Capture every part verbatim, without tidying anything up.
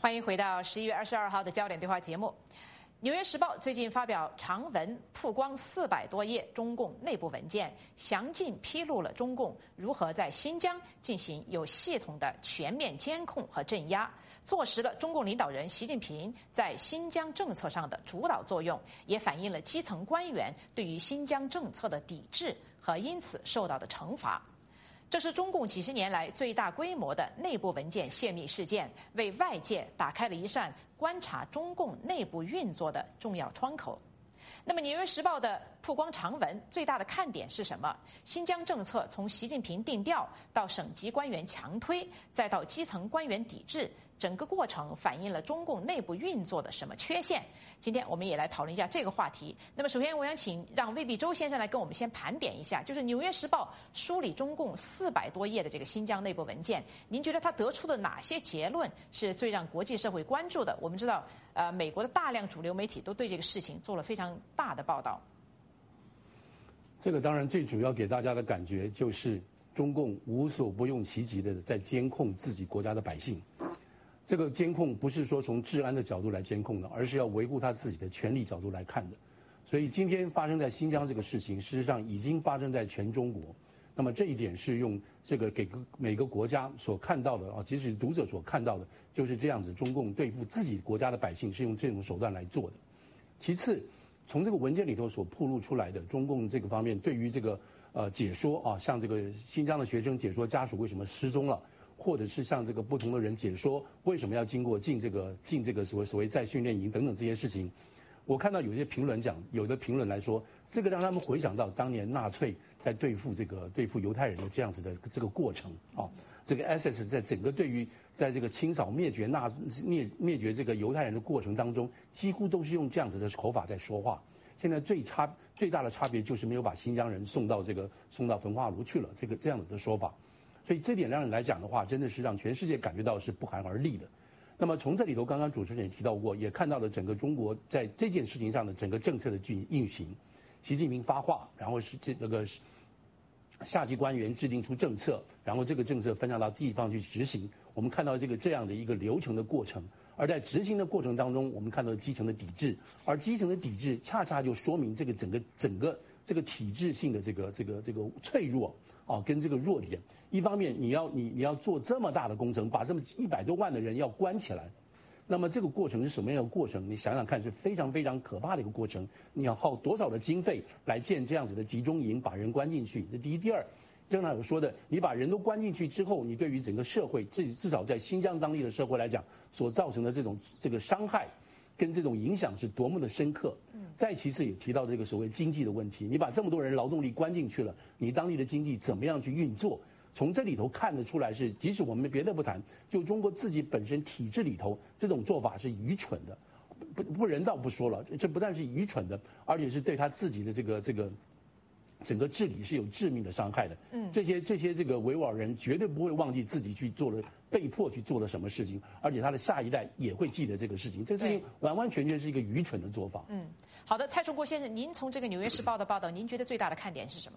欢迎回到十一月二十二号的焦点对话节目。《纽约时报》最近发表长文，曝光四百多页中共内部文件，详尽披露了中共如何在新疆进行有系统的全面监控和镇压，坐实了中共领导人习近平在新疆政策上的主导作用，也反映了基层官员对于新疆政策的抵制和因此受到的惩罚。这是中共几十年来最大规模的内部文件泄密事件，为外界打开了一扇观察中共内部运作的重要窗口。那么《纽约时报》的曝光长文最大的看点是什么？新疆政策从习近平定调到省级官员强推，再到基层官员抵制，整个过程反映了中共内部运作的什么缺陷？今天我们也来讨论一下这个话题。那么首先我想请让魏必周先生来跟我们先盘点一下，就是《纽约时报》梳理中共四百多页的这个新疆内部文件，您觉得他得出的哪些结论是最让国际社会关注的？我们知道呃，美国的大量主流媒体都对这个事情做了非常大的报道。 这个当然最主要给大家的感觉就是中共无所不用其极的在监控自己国家的百姓。这个监控不是说从治安的角度来监控的，而是要维护他自己的权利角度来看的。所以今天发生在新疆这个事情，事实上已经发生在全中国。那么这一点是用这个给每个国家所看到的啊，即使读者所看到的，就是这样子，中共对付自己国家的百姓是用这种手段来做的。其次，从这个文件里头所暴露出来的，中共这个方面对于这个呃解说啊，像这个新疆的学生解说家属为什么失踪了，或者是向这个不同的人解说为什么要经过进这个进这个所谓所谓再训练营等等这些事情。我看到有些评论讲，有的评论来说，这个让他们回想到当年纳粹在对付这个对付犹太人的这样子的这个过程啊，这个 S S 在整个对于在这个清扫灭绝纳灭灭绝这个犹太人的过程当中，几乎都是用这样子的口法在说话。现在最差最大的差别就是没有把新疆人送到这个送到焚化炉去了，这个这样子的说法。所以这点让人来讲的话，真的是让全世界感觉到是不寒而栗的。那么从这里头，刚刚主持人也提到过，也看到了整个中国在这件事情上的整个政策的运行。习近平发话，然后是这个下级官员制定出政策，然后这个政策分享到地方去执行。我们看到这个这样的一个流程的过程，而在执行的过程当中，我们看到基层的抵制，而基层的抵制恰恰就说明这个整个整个这个体制性的这个这个这个脆弱啊，跟这个弱点。一方面，你要你你要做这么大的工程，把这么一百多万的人要关起来，那么这个过程是什么样的过程？你想想看，是非常非常可怕的一个过程。你要耗多少的经费来建这样子的集中营，把人关进去？这第一，第二，正常有说的，你把人都关进去之后，你对于整个社会，至至少在新疆当地的社会来讲，所造成的这种这个伤害跟这种影响是多么的深刻。再其次也提到这个所谓经济的问题，你把这么多人劳动力关进去了，你当地的经济怎么样去运作？从这里头看得出来是，即使我们别的不谈，就中国自己本身体制里头这种做法是愚蠢的，不不人道不说了，这不但是愚蠢的，而且是对他自己的这个这个整个治理是有致命的伤害的。嗯，这些这些这个维吾尔人绝对不会忘记自己去做了被迫去做了什么事情，而且他的下一代也会记得这个事情。这个事情完完全全是一个愚蠢的做法。 嗯，好的，蔡崇国先生，您从这个《纽约时报》的报道，您觉得最大的看点是什么？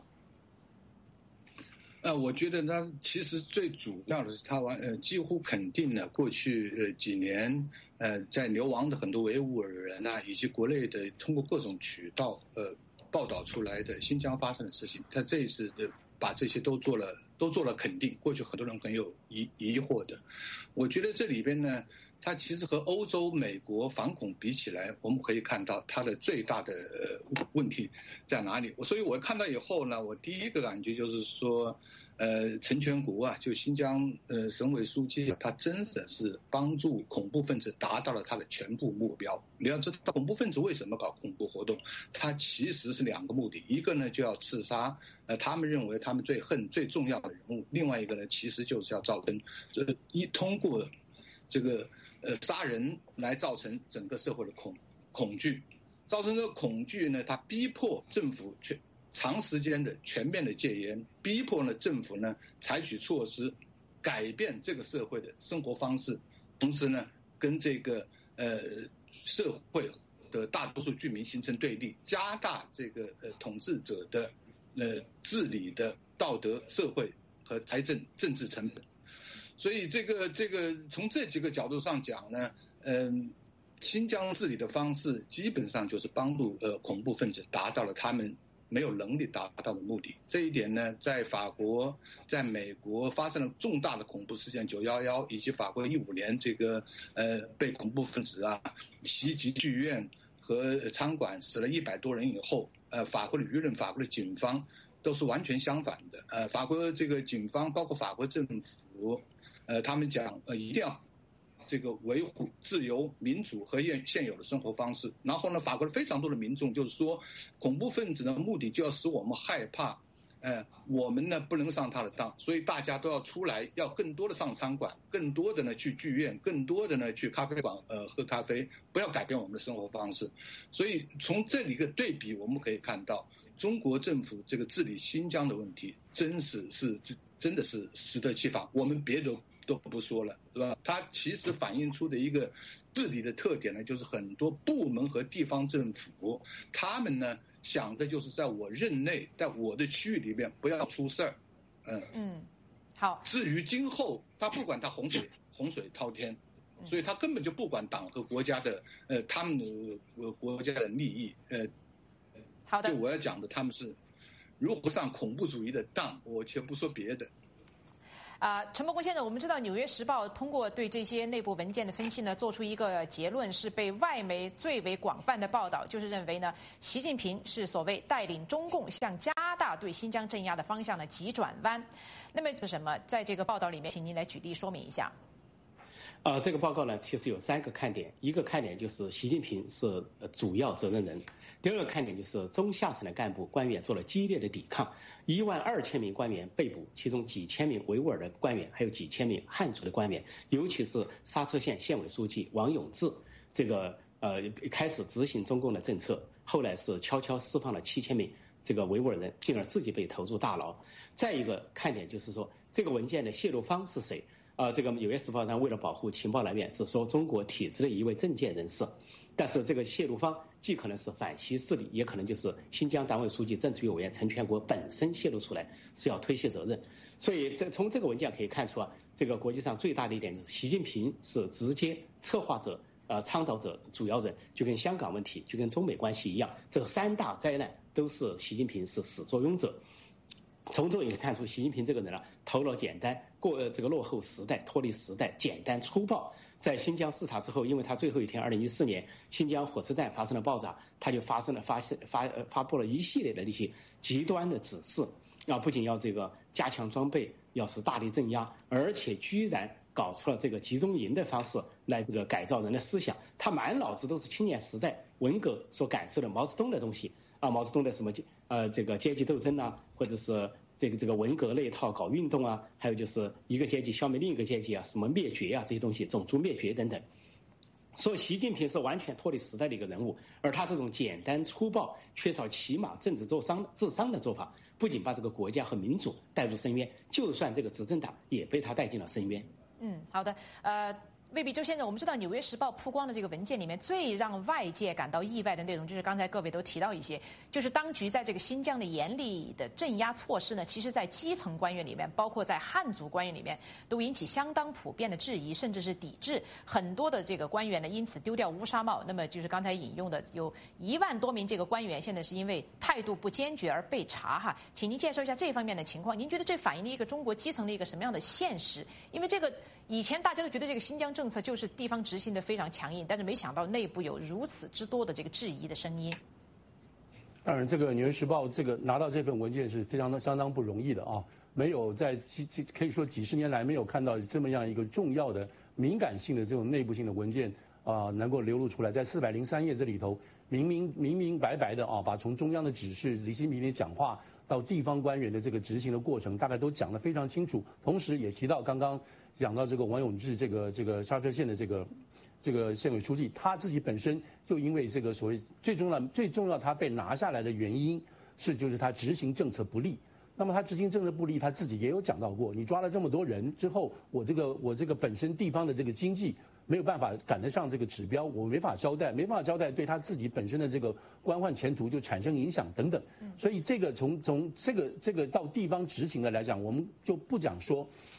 呃，我觉得呢，其实最主要的是他完呃几乎肯定了过去呃几年呃在流亡的很多维吾尔人啊，以及国内的通过各种渠道呃报道出来的新疆发生的事情，他这一次的把这些都做了都做了肯定。过去很多人很有疑疑惑的，我觉得这里边呢，它其实和欧洲、美国反恐比起来，我们可以看到它的最大的呃问题在哪里。所以我看到以后呢，我第一个感觉就是说，呃，陈全国啊，就新疆呃省委书记啊，他真的是帮助恐怖分子达到了他的全部目标。你要知道，恐怖分子为什么搞恐怖活动？他其实是两个目的，一个呢就要刺杀呃他们认为他们最恨最重要的人物，另外一个呢其实就是要造成这一通过这个呃杀人来造成整个社会的恐恐惧，造成这个恐惧呢，他逼迫政府全长时间的全面的戒严，逼迫呢政府呢采取措施改变这个社会的生活方式，同时呢跟这个呃社会的大多数居民形成对立，加大这个呃统治者的呃治理的道德、社会和财政政治成本。 所以这个这个从这几个角度上讲呢，嗯，新疆治理的方式基本上就是帮助呃恐怖分子达到了他们没有能力达到的目的。这一点呢，在法国、在美国发生了重大的恐怖事件九一一，以及法国一五年这个呃被恐怖分子啊袭击剧院和餐馆死了一百多人以后，呃，法国的舆论、法国的警方都是完全相反的。呃，法国这个警方包括法国政府，呃，他们讲呃一定要这个维护自由、民主和现现有的生活方式。然后呢，法国的非常多的民众就是说，恐怖分子的目的就要使我们害怕，呃，我们呢不能上他的当，所以大家都要出来，要更多的上餐馆，更多的呢去剧院，更多的呢去咖啡馆呃喝咖啡，不要改变我们的生活方式。所以从这里一个对比，我们可以看到，中国政府这个治理新疆的问题，真是是真的是适得其反。我们别的都不说了，是吧？它其实反映出的一个治理的特点呢，就是很多部门和地方政府，他们呢想的就是在我任内，在我的区域里面不要出事儿，嗯嗯，好。 至于今后，他不管他洪水洪水滔天，所以他根本就不管党和国家的呃他们的呃国家的利益，呃， 好的。 就我要讲的，他们是如何上恐怖主义的当，我先不说别的。 啊、呃，陈伯公先生，我们知道《纽约时报》通过对这些内部文件的分析呢，做出一个结论，是被外媒最为广泛的报道，就是认为呢，习近平是所谓带领中共向加大对新疆镇压的方向的急转弯。那么是什么？在这个报道里面，请您来举例说明一下。 呃，这个报告呢，其实有三个看点。一个看点就是习近平是主要责任人；第二个看点就是中下层的干部官员做了激烈的抵抗，一万二千名官员被捕，其中几千名维吾尔的官员，还有几千名汉族的官员，尤其是沙车县县委书记王永志，这个呃开始执行中共的政策，后来是悄悄释放了七千名这个维吾尔人，进而自己被投入大牢。再一个看点就是说，这个文件的泄露方是谁？呃，这个《纽约时报》呢，为了保护情报来源，只说中国体制的一位政界人士，但是这个泄露方既可能是反西势力，也可能就是新疆党委书记、政治局委员陈全国本身泄露出来，是要推卸责任。所以这从这个文件可以看出啊，这个国际上最大的一点就是习近平是直接策划者、呃倡导者、主要人，就跟香港问题、就跟中美关系一样，这三大灾难都是习近平是始作俑者。从中也可以看出，习近平这个人啊，头脑简单，过呃这个落后时代，脱离时代，简单粗暴。在新疆视察之后，因为他最后一天，二零一四年新疆火车站发生了爆炸，他就发生了发发呃发布了一系列的那些极端的指示啊，不仅要这个加强装备，要是大力镇压，而且居然搞出了这个集中营的方式来这个改造人的思想。他满脑子都是青年时代文革所感受的毛泽东的东西。啊，毛泽东的什么呃这个阶级斗争啊，或者是这个这个文革那一套搞运动啊，还有就是一个阶级消灭另一个阶级啊，什么灭绝啊这些东西，种族灭绝等等。所以习近平是完全脱离时代的一个人物，而他这种简单粗暴、缺少起码政治智商智商的做法，不仅把这个国家和民主带入深渊，就算这个执政党也被他带进了深渊。 嗯，好的，呃。魏必洲先生，我们知道《纽约时报》曝光的这个文件里面，最让外界感到意外的内容，就是刚才各位都提到一些，就是当局在这个新疆的严厉的镇压措施呢，其实在基层官员里面，包括在汉族官员里面，都引起相当普遍的质疑，甚至是抵制。很多的这个官员呢，因此丢掉乌纱帽。那么就是刚才引用的，有一万多名这个官员，现在是因为态度不坚决而被查哈。请您介绍一下这方面的情况。您觉得这反映了一个中国基层的一个什么样的现实？因为这个以前大家都觉得这个新疆政策就是地方执行的非常强硬，但是没想到内部有如此之多的这个质疑的声音。 当然，这个《纽约时报》这个拿到这份文件是非常的相当不容易的啊，没有在几可以说几十年来没有看到这么样一个重要的敏感性的这种内部性的文件啊、呃、能够流露出来，在四百零三页这里头明明明明白白的啊，把从中央的指示、习近平的讲话到地方官员的这个执行的过程，大概都讲得非常清楚，同时也提到刚刚讲到这个王永志这个这个沙车县的这个这个县委书记，他自己本身就因为这个所谓最重要最重要他被拿下来的原因是就是他执行政策不力。那么他执行政策不力，他自己也有讲到过，你抓了这么多人之后，我这个我这个本身地方的这个经济没有办法赶得上这个指标，我没法交代，没办法交代，对他自己本身的这个官宦前途就产生影响等等。所以这个从从这个这个到地方执行的来讲，我们就不讲说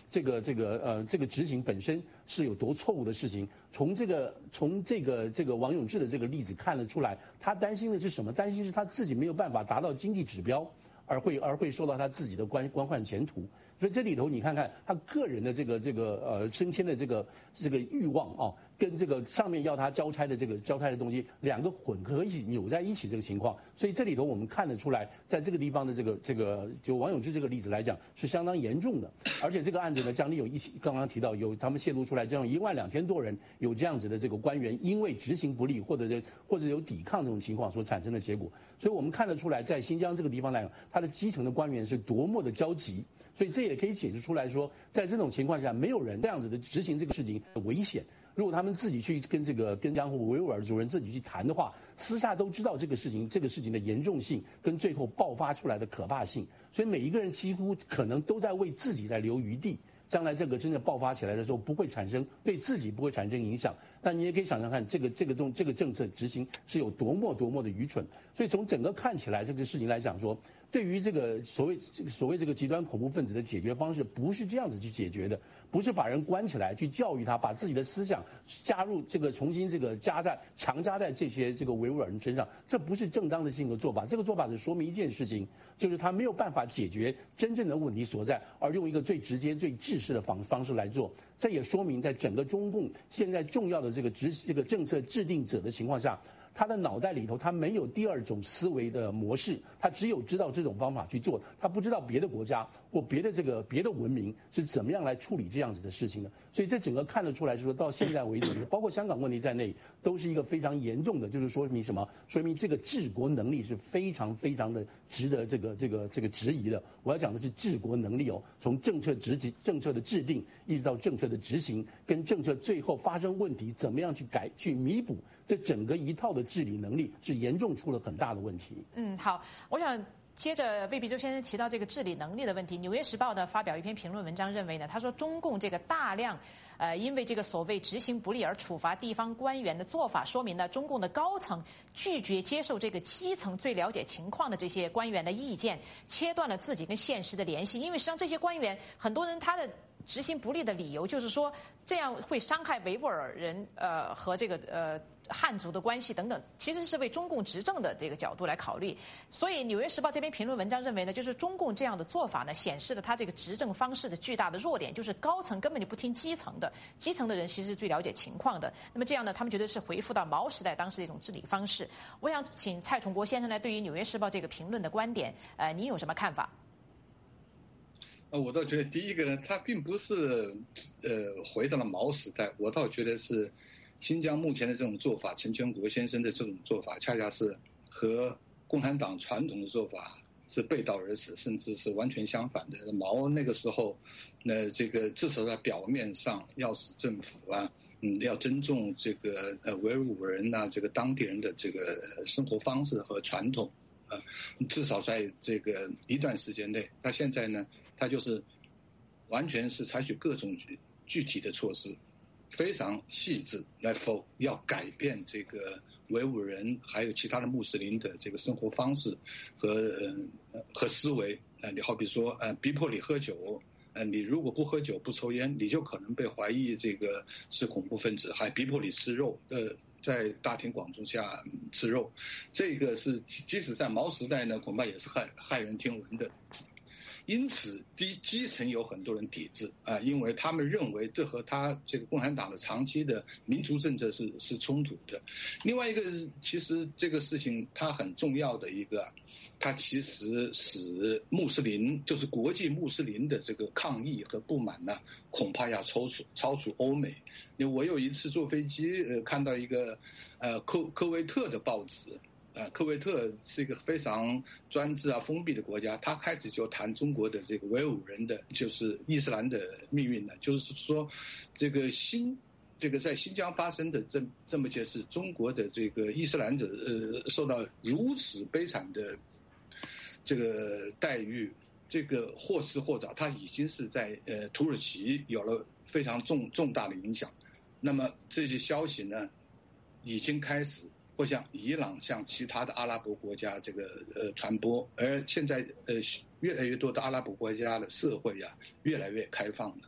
这个这个呃这个执行本身是有多错误的事情。从这个从这个这个王永志的这个例子看得出来，他担心的是什么？担心是他自己没有办法达到经济指标，而会而会受到他自己的官官宦前途。所以这里头你看看他个人的这个这个呃升迁的这个这个欲望啊，跟这个上面要他交差的这个交差的东西，两个混合一起扭在一起这个情况。所以这里头我们看得出来，在这个地方的这个这个就王永之这个例子来讲是相当严重的。而且这个案子呢，张力有一起刚刚提到有他们泄露出来这样一万两千多人有这样子的这个官员因为执行不力或者或者有抵抗这种情况所产生的结果。所以我们看得出来，在新疆这个地方来讲，他的基层的官员是多么的焦急。所以这也可以解释出来说，在这种情况下，没有人这样子的执行这个事情的危险。如果他们自己去跟这个跟江湖维吾尔族人自己去谈的话，私下都知道这个事情这个事情的严重性跟最后爆发出来的可怕性。所以每一个人几乎可能都在为自己在留余地，将来这个真的爆发起来的时候，不会产生对自己不会产生影响。但你也可以想想看，这个这个动这个政策执行是有多么多么的愚蠢。所以从整个看起来这个事情来讲说，对于这个所谓这个所谓这个极端恐怖分子的解决方式，不是这样子去解决的，不是把人关起来去教育他，把自己的思想加入这个重新这个加在强加在这些这个维吾尔人身上，这不是正当的性格做法。这个做法是说明一件事情，就是他没有办法解决真正的问题所在，而用一个最直接、最制式的方方式来做。这也说明，在整个中共现在重要的这个执这个政策制定者的情况下，他的脑袋里头他没有第二种思维的模式，他只有知道这种方法去做，他不知道别的国家或别的这个别的文明是怎么样来处理这样子的事情的。所以这整个看得出来，是说到现在为止，包括香港问题在内，都是一个非常严重的，就是说明什么？说明这个治国能力是非常非常的值得这个这个这个质疑的。我要讲的是治国能力哦，从政策执行、政策的制定，一直到政策的执行，跟政策最后发生问题，怎么样去改、去弥补，这整个一套的治理能力是严重出了很大的问题。 嗯，好，我想接着魏必洲先生提到这个治理能力的问题，《纽约时报》呢发表一篇评论文章，认为呢，他说中共这个大量呃因为这个所谓执行不力而处罚地方官员的做法，说明呢中共的高层拒绝接受这个基层最了解情况的这些官员的意见，切断了自己跟现实的联系。因为实际上这些官员很多人他的执行不力的理由就是说这样会伤害维吾尔人呃和这个呃汉族的关系等等，其实是为中共执政的这个角度来考虑。所以《纽约时报》这篇评论文章认为呢，就是中共这样的做法呢，显示了他这个执政方式的巨大的弱点，就是高层根本就不听基层的，基层的人其实是最了解情况的。那么这样呢，他们觉得是回复到毛时代当时的一种治理方式。我想请蔡崇国先生呢，对于《纽约时报》这个评论的观点，呃，您有什么看法？ 呃，我倒觉得第一个呢，他并不是呃回到了毛时代，我倒觉得是新疆目前的这种做法，陈全国先生的这种做法，恰恰是和共产党传统的做法是背道而驰，甚至是完全相反的。毛那个时候，那这个至少在表面上要使政府啊，嗯，要尊重这个呃维吾尔人呐、这个当地人的这个生活方式和传统。呃，至少在这个一段时间内，他现在呢，他就是完全是采取各种具体的措施，非常细致来否要改变这个维吾尔人还有其他的穆斯林的这个生活方式和呃和思维。呃，你好比说呃逼迫你喝酒，呃你如果不喝酒不抽烟，你就可能被怀疑这个是恐怖分子，还逼迫你吃肉，呃。在大庭广众下吃肉，这个是即使在毛时代呢，恐怕也是骇骇人听闻的。因此，基基层有很多人抵制啊，因为他们认为这和他这个共产党的长期的民族政策是是冲突的。另外一个，其实这个事情它很重要的一个，它其实使穆斯林就是国际穆斯林的这个抗议和不满呢，恐怕要超出超出欧美。我有一次坐飞机，呃，看到一个呃科科威特的报纸。呃，科威特是一个非常专制啊、封闭的国家，他开始就谈中国的这个维吾人的，就是伊斯兰的命运呢，就是说，这个新这个在新疆发生的这这么件事，中国的这个伊斯兰者呃受到如此悲惨的这个待遇，这个或迟或早，他已经是在呃土耳其有了非常重重大的影响。那么这些消息呢，已经开始。或向伊朗、向其他的阿拉伯国家这个呃传播，而现在呃越来越多的阿拉伯国家的社会呀、啊、越来越开放了，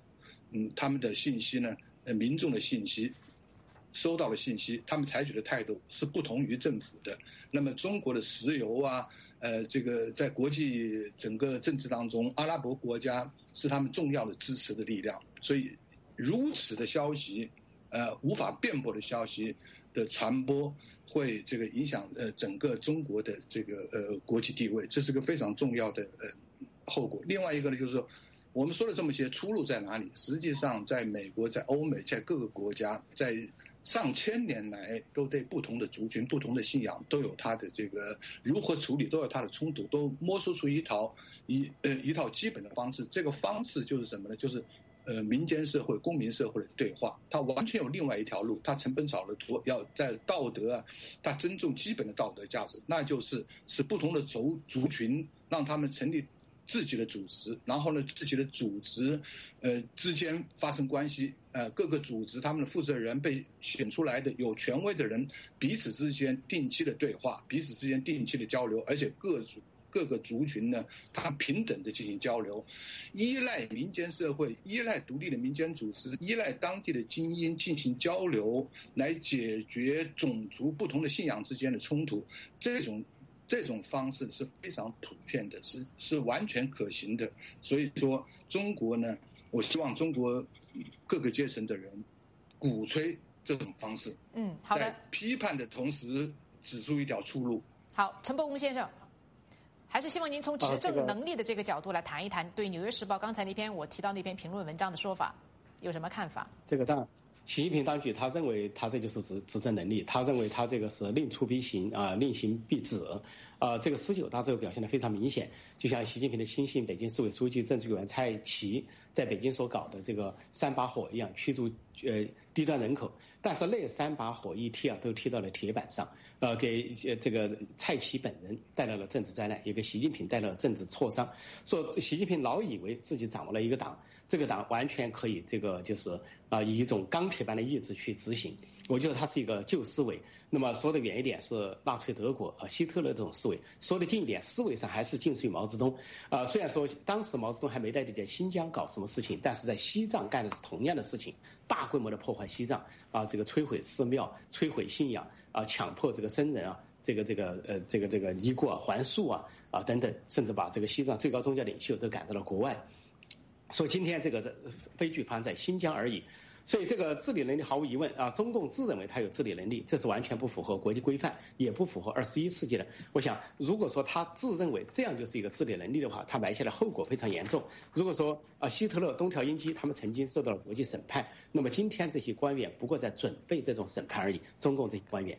嗯，他们的信息呢，呃，民众的信息，收到的信息，他们采取的态度是不同于政府的。那么中国的石油啊，呃，这个在国际整个政治当中，阿拉伯国家是他们重要的支持的力量。所以，如此的消息，呃，无法辩驳的消息的传播，会这个影响呃整个中国的这个呃国际地位，这是个非常重要的呃后果。另外一个呢，就是说，我们说的这么些出路在哪里？实际上，在美国、在欧美、在各个国家，在上千年来都对不同的族群、不同的信仰都有它的这个如何处理，都有它的冲突，都摸索出一套一呃一套基本的方式。这个方式就是什么呢？就是呃民间社会、公民社会的对话。它完全有另外一条路，它成本少得多，要在道德啊，它尊重基本的道德价值，那就是使不同的族族群让他们成立自己的组织，然后呢，自己的组织，呃，之间发生关系，呃，各个组织他们的负责人被选出来的有权威的人，彼此之间定期的对话，彼此之间定期的交流，而且各族各个族群呢，它平等的进行交流，依赖民间社会，依赖独立的民间组织，依赖当地的精英进行交流，来解决种族不同的信仰之间的冲突，这种。这种方式是非常普遍的，是是完全可行的。所以说，中国呢，我希望中国各个阶层的人鼓吹这种方式。 嗯，好的。 在批判的同时，指出一条出路。 好，陈伯公先生，还是希望您从执政能力的这个角度来谈一谈，对《纽约时报》刚才那篇我提到那篇评论文章的说法有什么看法？ 这个当然。习近平当局他认为他这就是执执政能力，他认为他这个是令出必行啊，令行必止，啊，这个十九大这个表现得非常明显。就像习近平的亲信、北京市委书记、政治委员蔡奇在北京所搞的这个三把火一样，驱逐呃低端人口，但是那三把火一踢啊，都踢到了铁板上，呃，给这个蔡奇本人带来了政治灾难，也给习近平带来了政治挫伤。说习近平老以为自己掌握了一个党。这个党完全可以，这个就是啊、呃，以一种钢铁般的意志去执行。我觉得它是一个旧思维。那么说得远一点是纳粹德国啊、呃、希特勒这种思维；说得近一点，思维上还是近似于毛泽东。啊、呃，虽然说当时毛泽东还没在在新疆搞什么事情，但是在西藏干的是同样的事情，大规模的破坏西藏啊、呃，这个摧毁寺庙、摧毁信仰啊、呃，强迫这个僧人啊。这个这个呃这个这个尼姑啊还俗啊啊等等，甚至把这个西藏最高宗教领袖都赶到了国外。说今天这个悲剧发生在新疆而已，所以这个治理能力毫无疑问啊，中共自认为他有治理能力，这是完全不符合国际规范，也不符合二十一世纪的。我想，如果说他自认为这样就是一个治理能力的话，他埋下的后果非常严重。如果说啊，希特勒、东条英机他们曾经受到了国际审判，那么今天这些官员不过在准备这种审判而已。中共这些官员，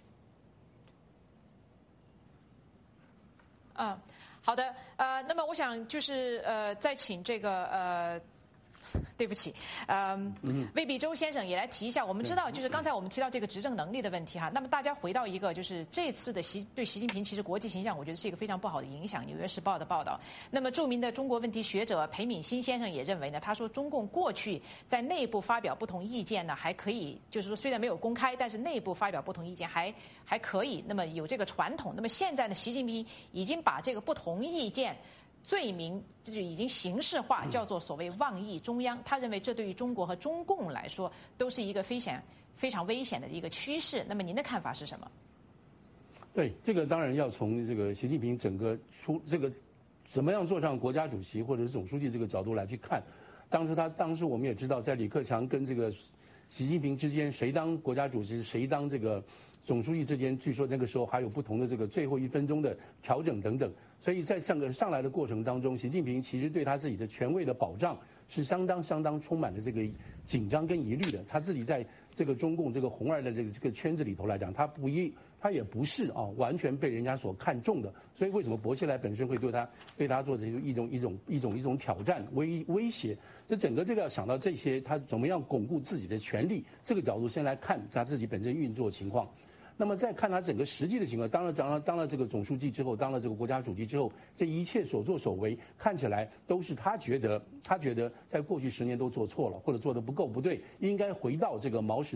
啊。好的，呃，那么我想就是呃，再请这个呃。对不起，嗯，魏必洲先生也来提一下。我们知道，就是刚才我们提到这个执政能力的问题哈。那么大家回到一个，就是这次的习对习近平其实国际形象，我觉得是一个非常不好的影响。《纽约时报》的报道。那么著名的中国问题学者裴敏欣先生也认为呢，他说中共过去在内部发表不同意见呢，还可以，就是说虽然没有公开，但是内部发表不同意见还还可以。那么有这个传统。那么现在呢，习近平已经把这个不同意见罪名就是已经形式化，叫做所谓妄议中央。他认为这对于中国和中共来说都是一个非常非常危险的一个趋势。那么您的看法是什么？ 对，这个当然要从这个习近平整个出这个怎么样坐上国家主席或者是总书记这个角度来去看。当时他当时我们也知道，在李克强跟这个习近平之间，谁当国家主席，谁当这个总书记之间，据说那个时候还有不同的这个最后一分钟的调整等等。所以在上个上来的过程当中，习近平其实对他自己的权位的保障是相当相当充满了这个紧张跟疑虑的。他自己在这个中共这个红二的这个这个圈子里头来讲，他不一他也不是啊完全被人家所看重的。所以为什么薄熙来本身会对他对他做这一种一种一种一种挑战威威胁？这整个这个要想到这些，他怎么样巩固自己的权力，这个角度先来看他自己本身运作情况。那么再看他整个实际的情况，当了当了当了这个总书记之后，当了这个国家主席之后，这一切所作所为看起来都是他觉得他觉得在过去十年都做错了，或者做得不够不对，应该回到这个毛时代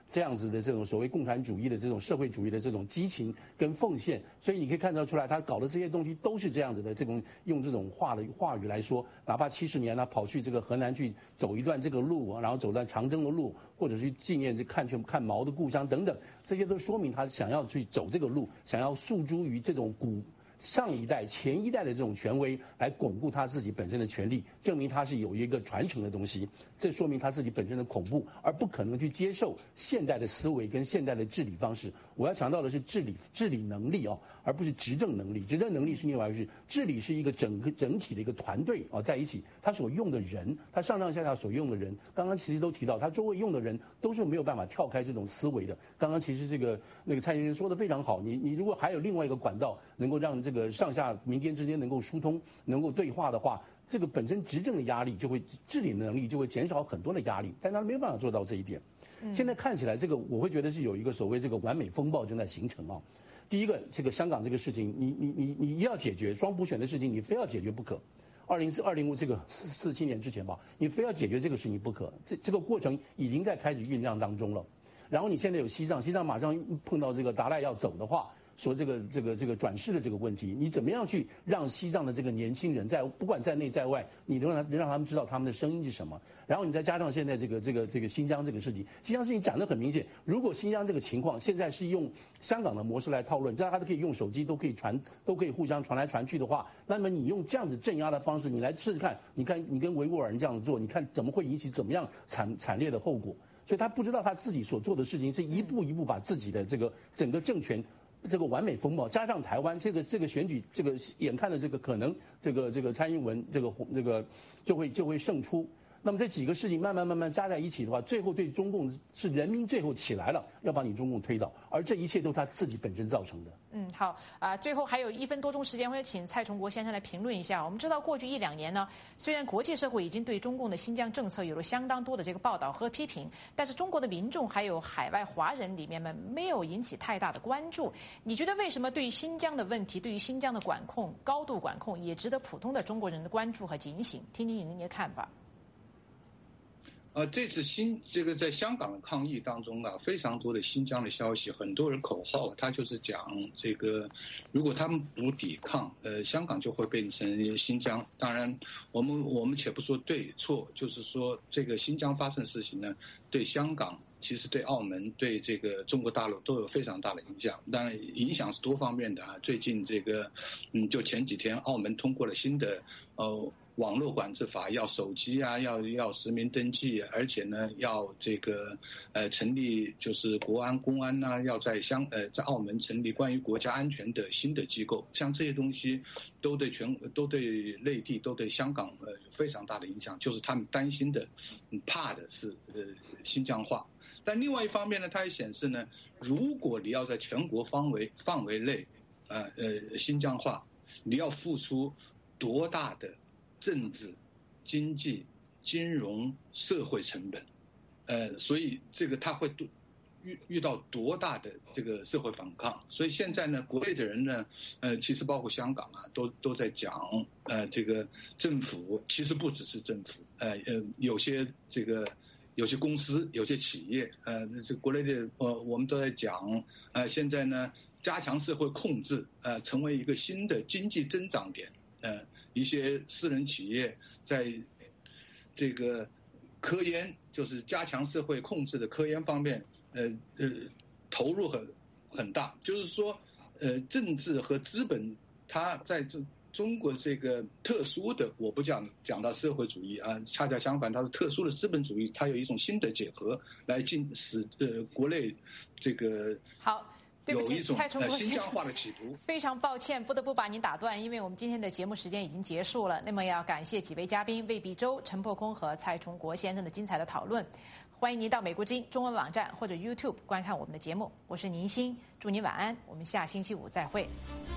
这样子的这种所谓共产主义的这种社会主义的这种激情跟奉献，所以你可以看得出来，他搞的这些东西都是这样子的，这种用这种话的话语来说，哪怕七十年呢跑去这个河南去走一段这个路，然后走段长征的路，或者是纪念这看去看毛的故乡等等，这些都说明他想要去走这个路，想要诉诸于这种古。上一代、前一代的这种权威来巩固他自己本身的权利，证明他是有一个传承的东西，这说明他自己本身的恐怖，而不可能去接受现代的思维跟现代的治理方式。我要强调的是治理治理能力哦，而不是执政能力。执政能力是另外一回事，治理是一个整个整体的一个团队哦在一起，他所用的人，他上上下下所用的人，刚刚其实都提到，他周围用的人都是没有办法跳开这种思维的。刚刚其实这个那个蔡先生说的非常好，你你如果还有另外一个管道能够让这个上下民间之间能够疏通、能够对话的话，这个本身执政的压力就会治理能力就会减少很多的压力，但他没有办法做到这一点。嗯、现在看起来，这个我会觉得是有一个所谓这个完美风暴正在形成啊。第一个，这个香港这个事情，你你你你要解决双普选的事情，你非要解决不可。二零四二零这个四四七年之前吧，你非要解决这个事情不可。这这个过程已经在开始酝酿当中了。然后你现在有西藏，西藏马上碰到这个达赖要走的话。说这个这个这个转世的这个问题，你怎么样去让西藏的这个年轻人在不管在内在外，你能让能让他们知道他们的声音是什么？然后你再加上现在这个这个这个新疆这个事情，新疆事情讲得很明显，如果新疆这个情况现在是用香港的模式来讨论，大家都可以用手机都可以传，都可以互相传来传去的话，那么你用这样子镇压的方式，你来试试看，你看你跟维吾尔人这样子做，你看怎么会引起怎么样惨惨烈的后果？所以他不知道他自己所做的事情是一步一步把自己的这个整个政权。这个完美风暴加上台湾这个这个选举，这个眼看的这个可能，这个这个蔡英文这个这个就会就会胜出。那么这几个事情慢慢慢慢加在一起的话，最后对中共是人民最后起来了，要把你中共推倒，而这一切都是他自己本身造成的。 嗯，好啊、呃，最后还有一分多钟时间，我也请蔡崇国先生来评论一下。我们知道过去一两年呢，虽然国际社会已经对中共的新疆政策有了相当多的这个报道和批评，但是中国的民众还有海外华人里面们没有引起太大的关注。你觉得为什么对于新疆的问题，对于新疆的管控、高度管控，也值得普通的中国人的关注和警醒？听听您的看法。 呃，这次新这个在香港的抗议当中啊，非常多的新疆的消息，很多人口号，他就是讲这个，如果他们不抵抗，呃，香港就会变成新疆。当然，我们我们且不说对错，就是说这个新疆发生的事情呢，对香港。其实对澳门、对这个中国大陆都有非常大的影响，当然影响是多方面的啊。最近这个，嗯，就前几天澳门通过了新的呃网络管制法，要手机啊，要要实名登记，而且呢要这个呃成立就是国安、公安呐、啊，要在香呃在澳门成立关于国家安全的新的机构，像这些东西都对全都对内地都对香港呃非常大的影响，就是他们担心的、怕的是呃新疆化。但另外一方面呢，它也显示呢，如果你要在全国范围范围内，呃呃新疆化，你要付出多大的政治、经济、金融、社会成本，呃，所以这个它会遇遇到多大的这个社会反抗。所以现在呢，国内的人呢，呃，其实包括香港啊，都都在讲，呃，这个政府其实不只是政府，呃呃，有些这个。有些公司、有些企业，呃，这国内的呃，我们都在讲，呃，现在呢，加强社会控制，呃，成为一个新的经济增长点，呃，一些私人企业在这个科研，就是加强社会控制的科研方面，呃呃，投入很很大，就是说，呃，政治和资本，它在这。中国这个特殊的，我不讲讲到社会主义啊，恰恰相反，它是特殊的资本主义，它有一种新的结合来进使呃国内这个好。对不起，蔡崇国先生， 新疆化的企图。 非常抱歉，不得不把您打断，因为我们今天的节目时间已经结束了。那么要感谢几位嘉宾魏必洲、陈破空和蔡崇国先生的精彩的讨论。欢迎您到美国之音中文网站或者 YouTube 观看我们的节目。我是宁欣，祝您晚安，我们下星期五再会。